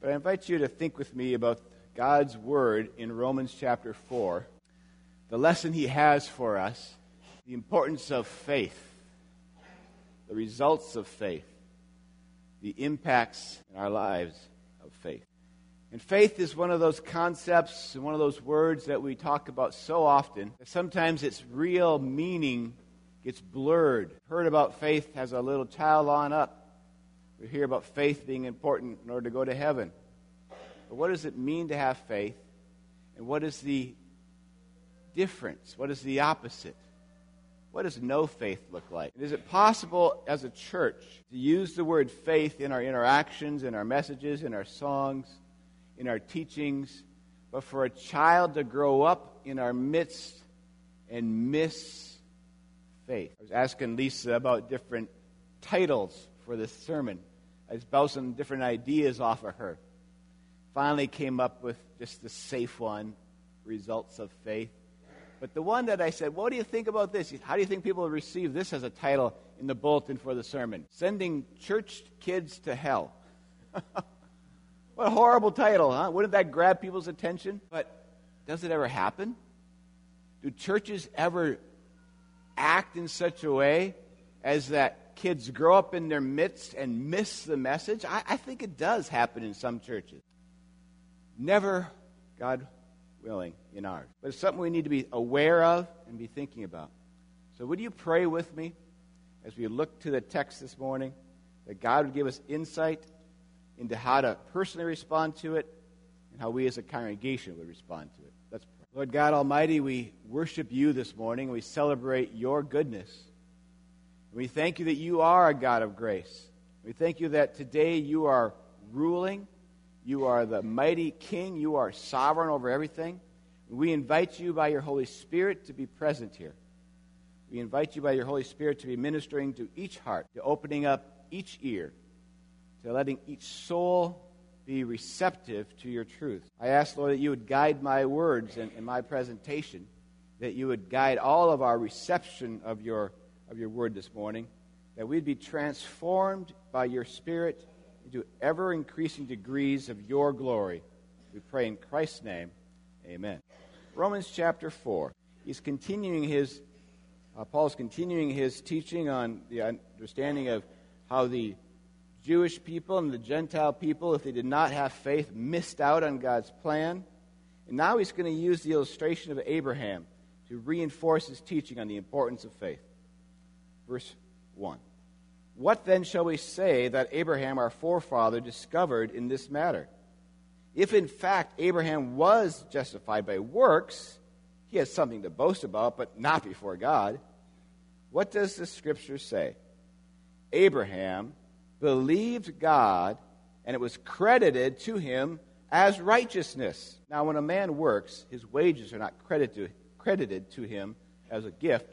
But I invite you to think with me about God's Word in Romans chapter 4, the lesson He has for us, the importance of faith, the results of faith, the impacts in our lives of faith. And faith is one of those concepts and one of those words that we talk about so often that sometimes its real meaning gets blurred. Heard about faith has a little child on up. We hear about faith being important in order to go to heaven. But what does it mean to have faith? And what is the difference? What is the opposite? What does no faith look like? And is it possible as a church to use the word faith in our interactions, in our messages, in our songs, in our teachings, but for a child to grow up in our midst and miss faith? I was asking Lisa about different titles for this sermon. I was bouncing different ideas off of her. Finally came up with just the safe one, results of faith. But the one that I said, what do you think about this? How do you think people will receive this as a title in the bulletin for the sermon? Sending church kids to hell. What a horrible title, huh? Wouldn't that grab people's attention? But does it ever happen? Do churches ever act in such a way as that kids grow up in their midst and miss the message? I think it does happen in some churches. Never, God willing, in ours. But it's something we need to be aware of and be thinking about. So would you pray with me as we look to the text this morning, that God would give us insight into how to personally respond to it and how we as a congregation would respond to it. Let's pray. Lord God Almighty, we worship you this morning. We celebrate your goodness. We thank you that you are a God of grace. We thank you that today you are ruling. You are the mighty King. You are sovereign over everything. We invite you by your Holy Spirit to be present here. We invite you by your Holy Spirit to be ministering to each heart, to opening up each ear, to letting each soul be receptive to your truth. I ask, Lord, that you would guide my words and my presentation, that you would guide all of our reception of your word this morning, that we'd be transformed by your Spirit into ever-increasing degrees of your glory. We pray in Christ's name, amen. Romans chapter 4. Paul's continuing his teaching on the understanding of how the Jewish people and the Gentile people, if they did not have faith, missed out on God's plan. And now he's going to use the illustration of Abraham to reinforce his teaching on the importance of faith. Verse 1. What then shall we say that Abraham, our forefather, discovered in this matter? If in fact Abraham was justified by works, he has something to boast about, but not before God. What does the Scripture say? Abraham believed God, and it was credited to him as righteousness. Now, when a man works, his wages are not credited to him as a gift,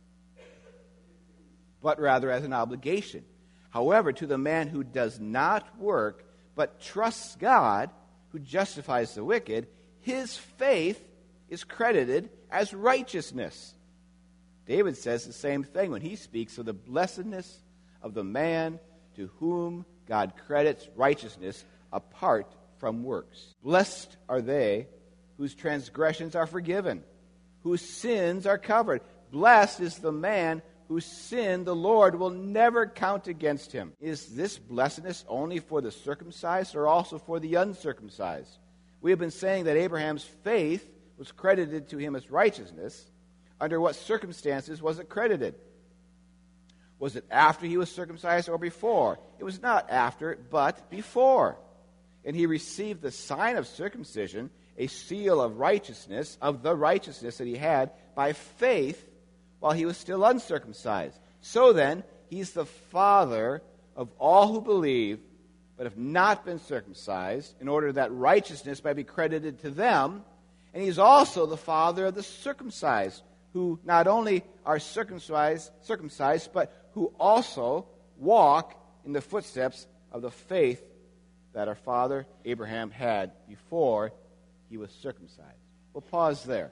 but rather as an obligation. However, to the man who does not work, but trusts God, who justifies the wicked, his faith is credited as righteousness. David says the same thing when he speaks of the blessedness of the man to whom God credits righteousness apart from works. Blessed are they whose transgressions are forgiven, whose sins are covered. Blessed is the man whose sin the Lord will never count against him. Is this blessedness only for the circumcised or also for the uncircumcised? We have been saying that Abraham's faith was credited to him as righteousness. Under what circumstances was it credited? Was it after he was circumcised or before? It was not after, but before. And he received the sign of circumcision, a seal of righteousness, of the righteousness that he had by faith while he was still uncircumcised. So then, he's the father of all who believe, but have not been circumcised, in order that righteousness might be credited to them. And he's also the father of the circumcised, who not only are circumcised, but who also walk in the footsteps of the faith that our father Abraham had before he was circumcised. We'll pause there.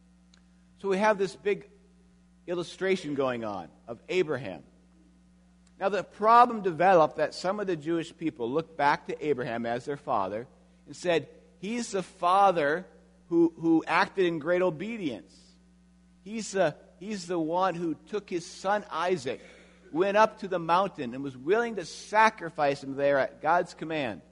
So we have this big illustration going on of Abraham. Now the problem developed that some of the Jewish people looked back to Abraham as their father and said, he's the father who acted in great obedience. He's the one who took his son Isaac, went up to the mountain, and was willing to sacrifice him there at God's command.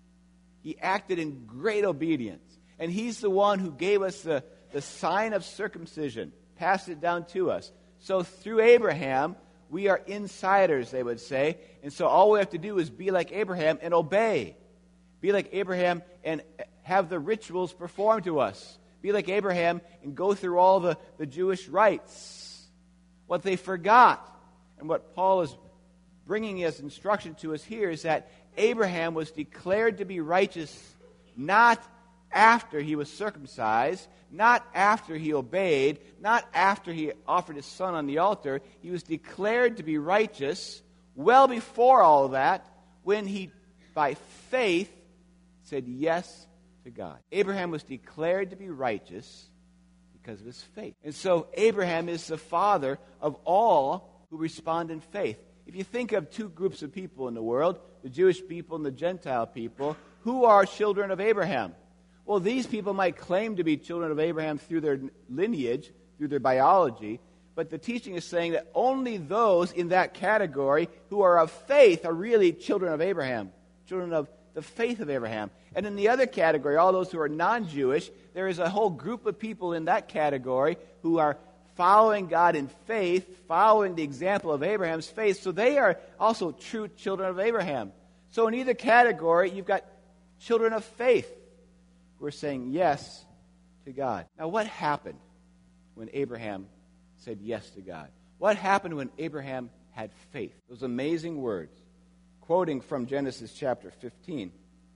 He acted in great obedience. And he's the one who gave us the sign of circumcision, passed it down to us. So through Abraham, we are insiders, they would say. And so all we have to do is be like Abraham and obey. Be like Abraham and have the rituals performed to us. Be like Abraham and go through all the Jewish rites. What they forgot, and what Paul is bringing as instruction to us here, is that Abraham was declared to be righteous not after he was circumcised, not after he obeyed, not after he offered his son on the altar. He was declared to be righteous well before all of that, when he, by faith, said yes to God. Abraham was declared to be righteous because of his faith. And so Abraham is the father of all who respond in faith. If you think of two groups of people in the world, the Jewish people and the Gentile people, who are children of Abraham? Well, these people might claim to be children of Abraham through their lineage, through their biology, but the teaching is saying that only those in that category who are of faith are really children of Abraham, children of the faith of Abraham. And in the other category, all those who are non-Jewish, there is a whole group of people in that category who are following God in faith, following the example of Abraham's faith, so they are also true children of Abraham. So in either category, you've got children of faith who are saying yes to God. Now, what happened when Abraham said yes to God? What happened when Abraham had faith? Those amazing words, quoting from Genesis chapter 15,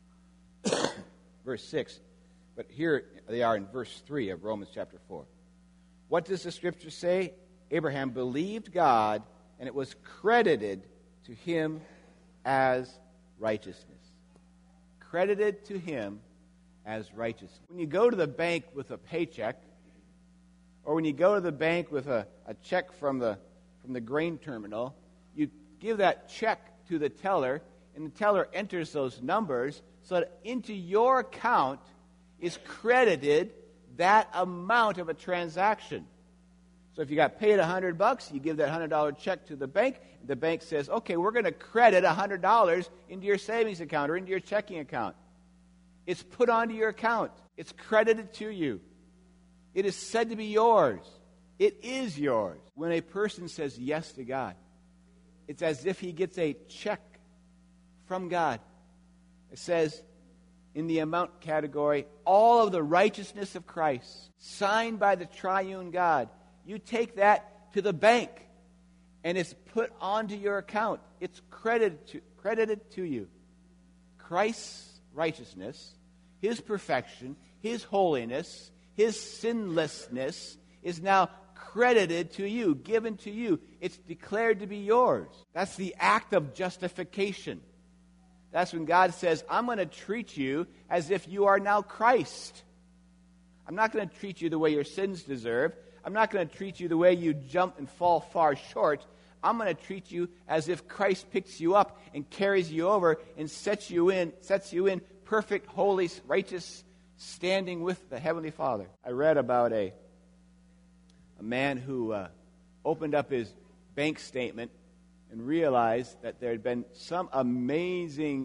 verse 6. But here they are in verse 3 of Romans chapter 4. What does the scripture say? Abraham believed God, and it was credited to him as righteousness. Credited to him as righteousness. When you go to the bank with a paycheck, or when you go to the bank with a check from the grain terminal, you give that check to the teller, and the teller enters those numbers so that into your account is credited that amount of a transaction. So if you got paid $100, you give that $100 check to the bank. The bank says, okay, we're going to credit $100 into your savings account or into your checking account. It's put onto your account. It's credited to you. It is said to be yours. It is yours. When a person says yes to God, it's as if he gets a check from God. It says in the amount category, all of the righteousness of Christ, signed by the triune God. You take that to the bank, and it's put onto your account. It's credited to you. Christ's righteousness, his perfection, his holiness, his sinlessness is now credited to you, given to you. It's declared to be yours. That's the act of justification. That's when God says, I'm going to treat you as if you are now Christ. I'm not going to treat you the way your sins deserve. I'm not going to treat you the way you jump and fall far short. I'm going to treat you as if Christ picks you up and carries you over and sets you in perfect, holy, righteous standing with the Heavenly Father. I read about a man who opened up his bank statement and realized that there had been some amazing,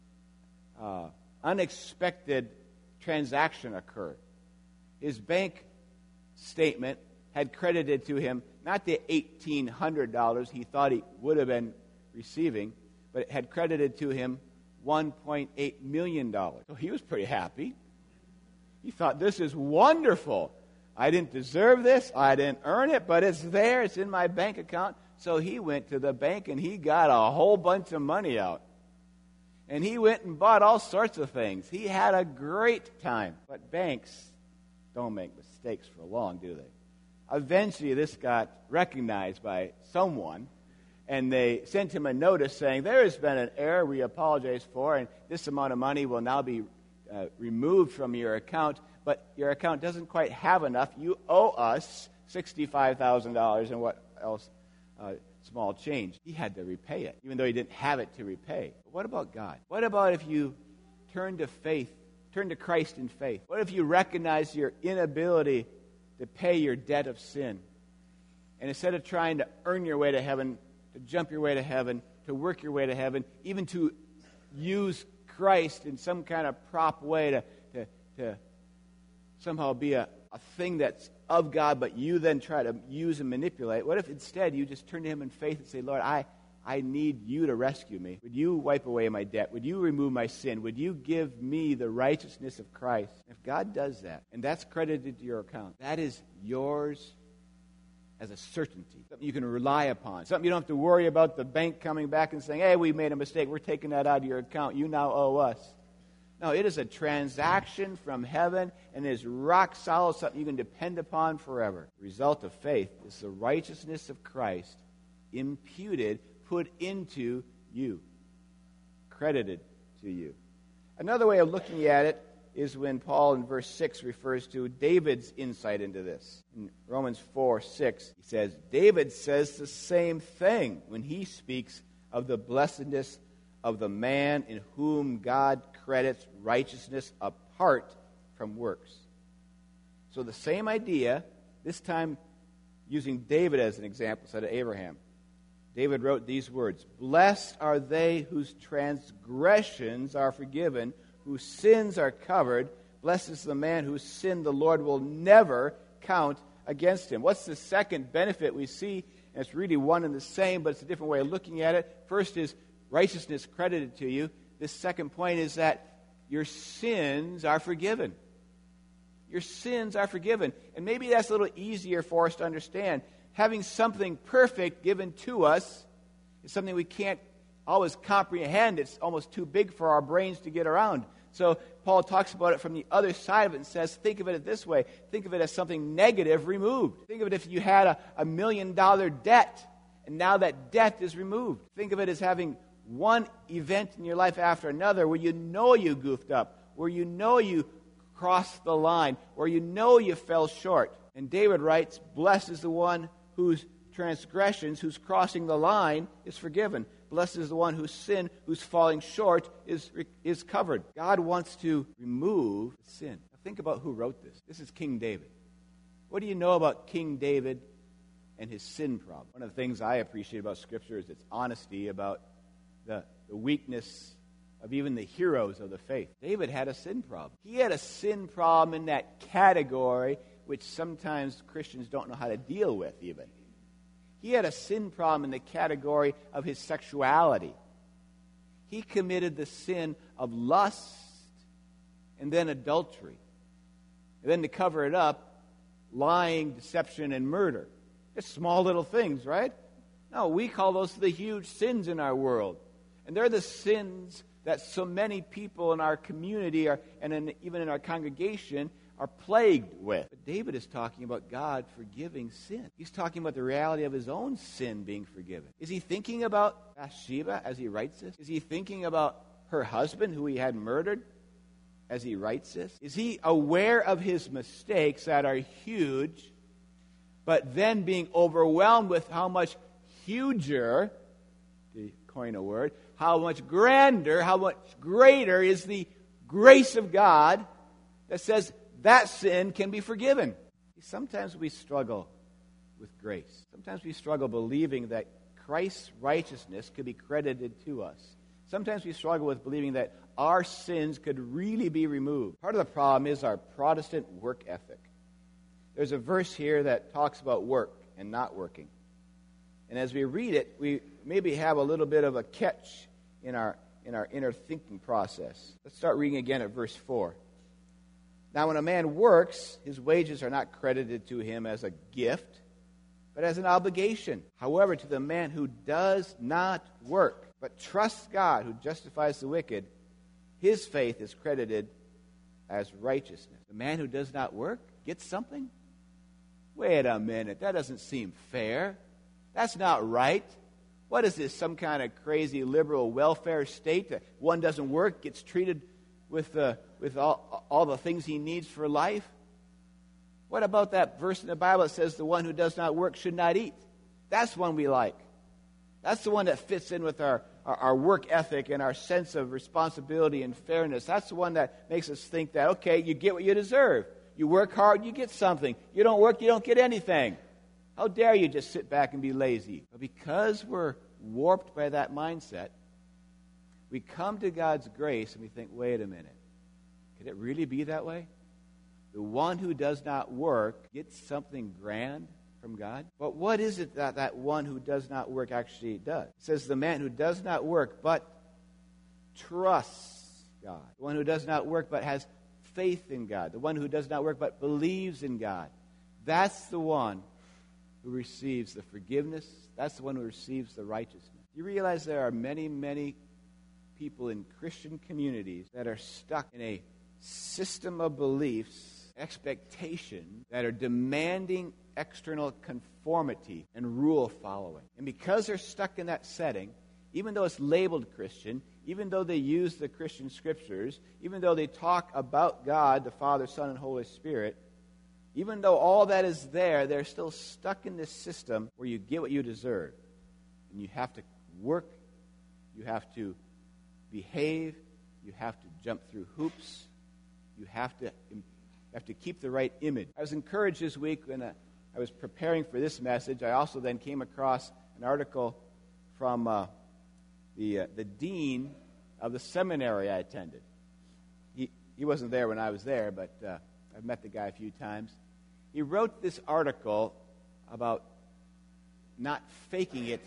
unexpected transaction occur. His bank statement had credited to him not the $1,800 he thought he would have been receiving, but it had credited to him $1.8 million. So he was pretty happy. He thought, this is wonderful. I didn't deserve this. I didn't earn it, but it's there. It's in my bank account. So he went to the bank and he got a whole bunch of money out. And he went and bought all sorts of things. He had a great time. But banks don't make mistakes for long, do they? Eventually, this got recognized by someone, and they sent him a notice saying, there has been an error we apologize for, and this amount of money will now be removed from your account, but your account doesn't quite have enough. You owe us $65,000 and what else. small change. He had to repay it, even though he didn't have it to repay. But what about God? What about if you turn to faith, turn to Christ in faith? What if you recognize your inability to pay your debt of sin? And instead of trying to earn your way to heaven, to jump your way to heaven, to work your way to heaven, even to use Christ in some kind of prop way to somehow be a thing that's of God, but you then try to use and manipulate. What if instead you just turn to him in faith and say, Lord, I need you to rescue me. Would you wipe away my debt? Would you remove my sin? Would you give me the righteousness of Christ? If God does that, and that's credited to your account, that is yours as a certainty, something you can rely upon, something you don't have to worry about the bank coming back and saying, hey, we made a mistake, we're taking that out of your account, you now owe us. No, it is a transaction from heaven, and it is rock solid, something you can depend upon forever. The result of faith is the righteousness of Christ imputed, put into you, credited to you. Another way of looking at it is when Paul in verse 6 refers to David's insight into this. In Romans 4:6, he says, David says the same thing when he speaks of the blessedness of the man in whom God credits righteousness apart from works. So the same idea, this time using David as an example instead of Abraham. David wrote these words, Blessed are they whose transgressions are forgiven, whose sins are covered. Blessed is the man whose sin the Lord will never count against him. What's the second benefit we see? And it's really one and the same, but it's a different way of looking at it. First is righteousness credited to you. This second point is that your sins are forgiven. Your sins are forgiven. And maybe that's a little easier for us to understand. Having something perfect given to us is something we can't always comprehend. It's almost too big for our brains to get around. So Paul talks about it from the other side of it and says, think of it this way. Think of it as something negative removed. Think of it if you had a $1 million debt, and now that debt is removed. Think of it as having one event in your life after another where you know you goofed up, where you know you crossed the line, where you know you fell short. And David writes, Blessed is the one whose transgressions, whose crossing the line, is forgiven. Blessed is the one whose sin, whose falling short, is covered. God wants to remove sin. Now think about who wrote this. This is King David. What do you know about King David and his sin problem? One of the things I appreciate about Scripture is its honesty about the weakness of even the heroes of the faith. David had a sin problem. He had a sin problem in that category which sometimes Christians don't know how to deal with even. He had a sin problem in the category of his sexuality. He committed the sin of lust and then adultery. And then to cover it up, lying, deception, and murder. Just small little things, right? No, we call those the huge sins in our world. And they're the sins that so many people in our community even in our congregation are plagued with. But David is talking about God forgiving sin. He's talking about the reality of his own sin being forgiven. Is he thinking about Bathsheba as he writes this? Is he thinking about her husband who he had murdered as he writes this? Is he aware of his mistakes that are huge, but then being overwhelmed with how much huger, to coin a word, how much grander, how much greater is the grace of God that says that sin can be forgiven? Sometimes we struggle with grace. Sometimes we struggle believing that Christ's righteousness could be credited to us. Sometimes we struggle with believing that our sins could really be removed. Part of the problem is our Protestant work ethic. There's a verse here that talks about work and not working. And as we read it, we maybe have a little bit of a catch in our inner thinking process. Let's start reading again at verse 4. Now, when a man works, his wages are not credited to him as a gift, but as an obligation. However, to the man who does not work, but trusts God who justifies the wicked, his faith is credited as righteousness. The man who does not work gets something? Wait a minute, that doesn't seem fair. That's not right. What is this, some kind of crazy liberal welfare state that one doesn't work, gets treated with all the things he needs for life? What about that verse in the Bible that says the one who does not work should not eat? That's one we like. That's the one that fits in with our work ethic and our sense of responsibility and fairness. That's the one that makes us think that, okay, you get what you deserve. You work hard, you get something. You don't work, you don't get anything. How dare you just sit back and be lazy? But because we're warped by that mindset, we come to God's grace and we think, wait a minute. Could it really be that way? The one who does not work gets something grand from God? But what is it that one who does not work actually does? It says the man who does not work but trusts God. The one who does not work but has faith in God. The one who does not work but believes in God. That's the one who receives the forgiveness. That's the one who receives the righteousness. You realize there are many, many people in Christian communities that are stuck in a system of beliefs, expectations that are demanding external conformity and rule following. And because they're stuck in that setting, even though it's labeled Christian, even though they use the Christian scriptures, even though they talk about God, the Father, Son, and Holy Spirit, even though all that is there, they're still stuck in this system where you get what you deserve. And you have to work, you have to behave, you have to jump through hoops, you have to keep the right image. I was encouraged this week when I was preparing for this message. I also then came across an article from the dean of the seminary I attended. He wasn't there when I was there, but I've met the guy a few times. He wrote this article about not faking it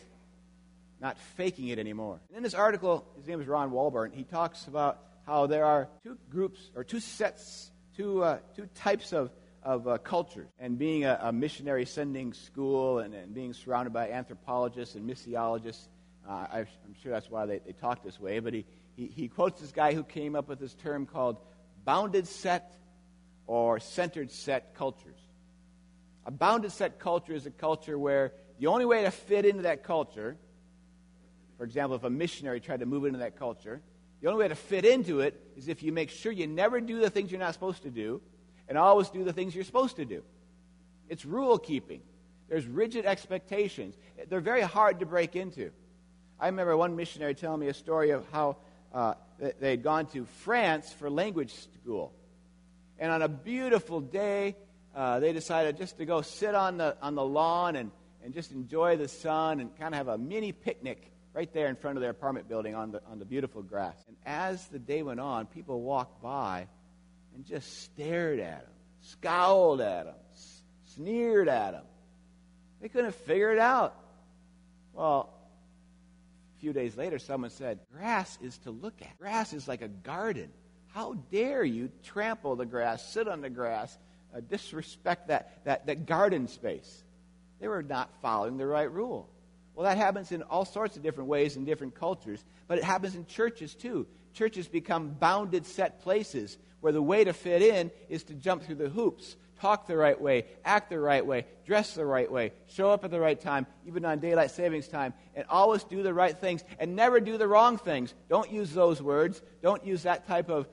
anymore. And in this article, his name is Ron Walburn, he talks about how there are two groups, or two sets, two types of cultures. And being a missionary sending school and being surrounded by anthropologists and missiologists, I'm sure that's why they talk this way, but he quotes this guy who came up with this term called bounded set or centered set cultures. A bounded set culture is a culture where the only way to fit into that culture, for example, if a missionary tried to move into that culture, the only way to fit into it is if you make sure you never do the things you're not supposed to do and always do the things you're supposed to do. It's rule keeping. There's rigid expectations. They're very hard to break into. I remember one missionary telling me a story of how they had gone to France for language school. And on a beautiful day, they decided just to go sit on the lawn and just enjoy the sun and kind of have a mini picnic right there in front of their apartment building on the beautiful grass. And as the day went on, people walked by and just stared at them, scowled at them, sneered at them. They couldn't figure it out. Well, a few days later, someone said, grass is to look at. Grass is like a garden. How dare you trample the grass, sit on the grass, disrespect that garden space? They were not following the right rule. Well, that happens in all sorts of different ways in different cultures, but it happens in churches too. Churches become bounded set places where the way to fit in is to jump through the hoops, talk the right way, act the right way, dress the right way, show up at the right time, even on daylight savings time, and always do the right things and never do the wrong things. Don't use those words. Don't use that type of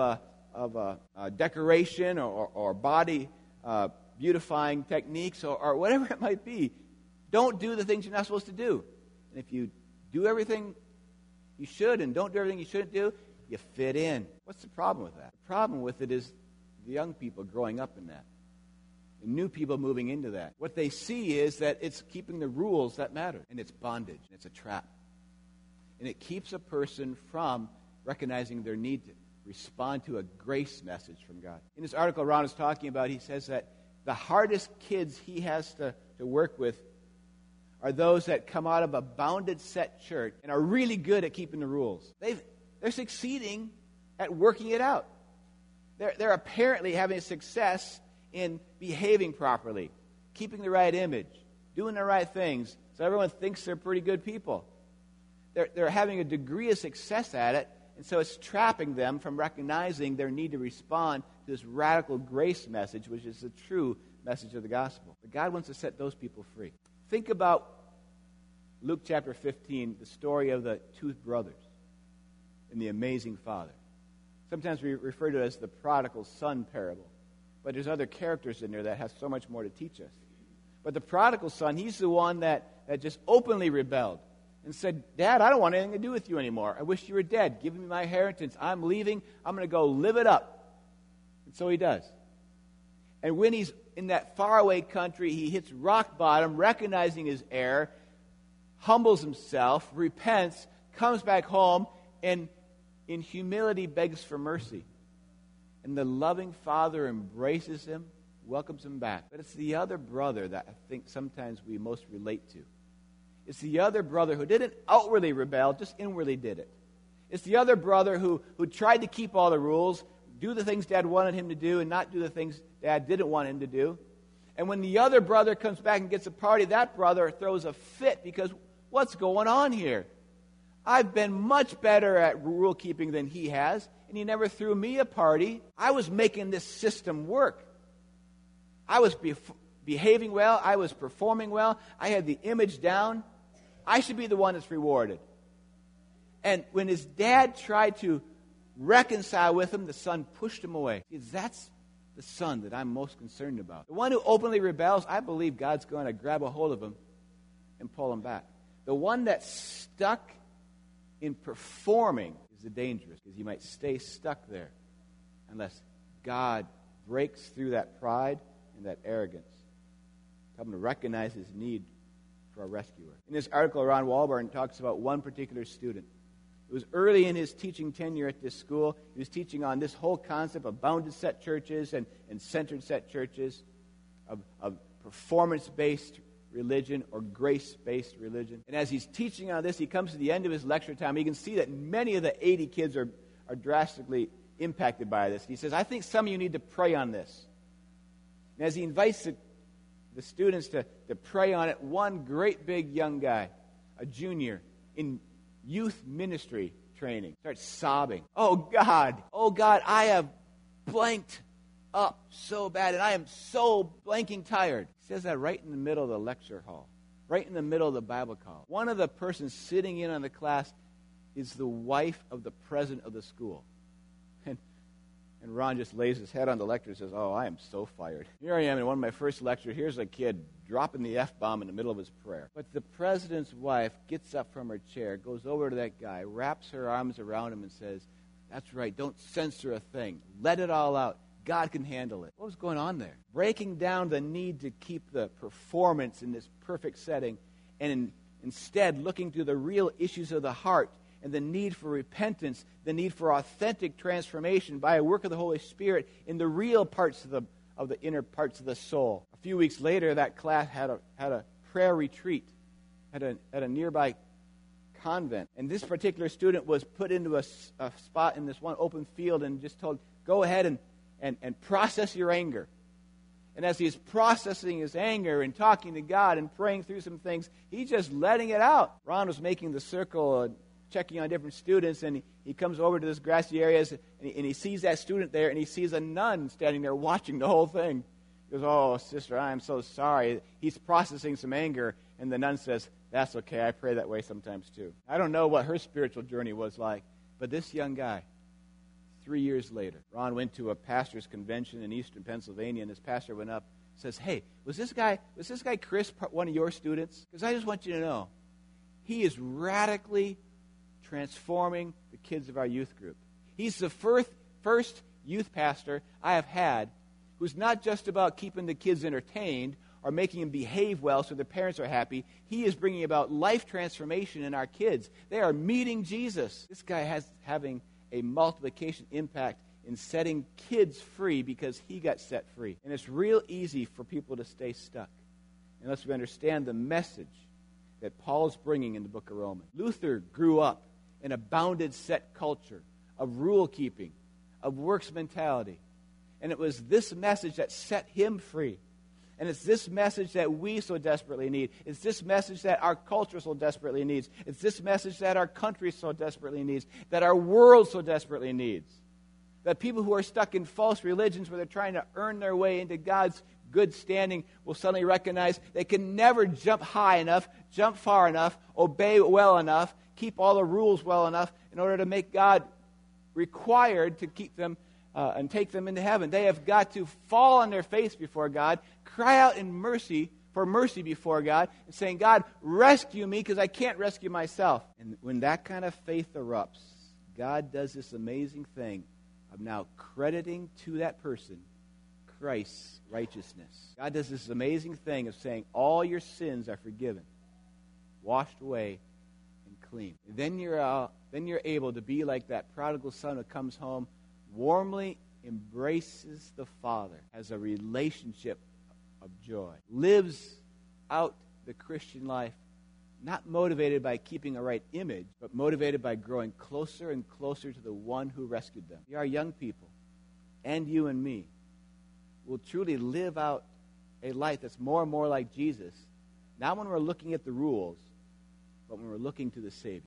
decoration or body beautifying techniques or whatever it might be. Don't do the things you're not supposed to do. And if you do everything you should and don't do everything you shouldn't do, you fit in. What's the problem with that? The problem with it is the young people growing up in that. And new people moving into that. What they see is that it's keeping the rules that matter. And it's bondage. And it's a trap. And it keeps a person from recognizing their need to respond to a grace message from God. In this article Ron is talking about, he says that the hardest kids he has to work with are those that come out of a bounded set church and are really good at keeping the rules. They're succeeding at working it out. They're apparently having success in behaving properly, keeping the right image, doing the right things, so everyone thinks they're pretty good people. They're having a degree of success at it, and so it's trapping them from recognizing their need to respond to this radical grace message, which is the true message of the gospel. But God wants to set those people free. Think about Luke chapter 15, the story of the two brothers and the amazing father. Sometimes we refer to it as the prodigal son parable. But there's other characters in there that have so much more to teach us. But the prodigal son, he's the one that just openly rebelled. and said, Dad, I don't want anything to do with you anymore. I wish you were dead. Give me my inheritance. I'm leaving. I'm going to go live it up. And so he does. And when he's in that faraway country, he hits rock bottom, recognizing his error, humbles himself, repents, comes back home, and in humility begs for mercy. And the loving father embraces him, welcomes him back. But it's the other brother that I think sometimes we most relate to. It's the other brother who didn't outwardly rebel, just inwardly did it. It's the other brother who tried to keep all the rules, do the things Dad wanted him to do, and not do the things Dad didn't want him to do. And when the other brother comes back and gets a party, that brother throws a fit because what's going on here? I've been much better at rule keeping than he has, and he never threw me a party. I was making this system work. I was behaving well. I was performing well. I had the image down. I should be the one that's rewarded. And when his dad tried to reconcile with him, the son pushed him away. See, that's the son that I'm most concerned about. The one who openly rebels, I believe God's going to grab a hold of him and pull him back. The one that's stuck in performing is the dangerous, because he might stay stuck there unless God breaks through that pride and that arrogance. Help him to recognize his need for a rescuer. In this article, Ron Walburn talks about one particular student. It was early in his teaching tenure at this school. He was teaching on this whole concept of bounded set churches and centered set churches, of performance-based religion or grace-based religion. And as he's teaching on this, he comes to the end of his lecture time. You can see that many of the 80 kids are drastically impacted by this. He says, I think some of you need to pray on this. And as he invites the students to pray on it, one great big young guy, a junior in youth ministry training, starts sobbing. Oh God, I have blanked up so bad, and I am so blanking tired. He says that right in the middle of the lecture hall, right in the middle of the Bible call. One of the persons sitting in on the class is the wife of the president of the school. And Ron just lays his head on the lecture and says, oh, I am so fired. Here I am in one of my first lectures. Here's a kid dropping the F-bomb in the middle of his prayer. But the president's wife gets up from her chair, goes over to that guy, wraps her arms around him and says, that's right, don't censor a thing. Let it all out. God can handle it. What was going on there? Breaking down the need to keep the performance in this perfect setting and instead looking to the real issues of the heart and the need for repentance, the need for authentic transformation by a work of the Holy Spirit in the real parts of the inner parts of the soul. A few weeks later, that class had a prayer retreat at a nearby convent. And this particular student was put into a spot in this one open field and just told, go ahead and process your anger. And as he's processing his anger and talking to God and praying through some things, he's just letting it out. Ron was making the circle, checking on different students, and he comes over to this grassy areas, and he sees that student there, and he sees a nun standing there watching the whole thing. He goes, oh, sister, I am so sorry. He's processing some anger, and the nun says, that's okay, I pray that way sometimes too. I don't know what her spiritual journey was like, but this young guy, 3 years later, Ron went to a pastor's convention in eastern Pennsylvania, and this pastor went up and says, hey, was this guy Chris one of your students? Because I just want you to know, he is radically transforming the kids of our youth group. He's the first youth pastor I have had who's not just about keeping the kids entertained or making them behave well so their parents are happy. He is bringing about life transformation in our kids. They are meeting Jesus. This guy having a multiplication impact in setting kids free because he got set free. And it's real easy for people to stay stuck unless we understand the message that Paul is bringing in the book of Romans. Luther grew up in a bounded set culture of rule keeping, of works mentality. And it was this message that set him free. And it's this message that we so desperately need. It's this message that our culture so desperately needs. It's this message that our country so desperately needs, that our world so desperately needs. That people who are stuck in false religions where they're trying to earn their way into God's good standing will suddenly recognize they can never jump high enough, jump far enough, obey well enough, keep all the rules well enough in order to make God required to keep them and take them into heaven. They have got to fall on their face before God, cry out in mercy for for mercy before God and saying, God, rescue me because I can't rescue myself. And when that kind of faith erupts, God does this amazing thing of now crediting to that person Christ's righteousness. God does this amazing thing of saying all your sins are forgiven, washed away, and clean. And then you're able to be like that prodigal son who comes home, warmly embraces the Father, has a relationship of joy, lives out the Christian life, not motivated by keeping a right image, but motivated by growing closer and closer to the one who rescued them. Our young people, and you and me, will truly live out a life that's more and more like Jesus, not when we're looking at the rules, but when we're looking to the Savior.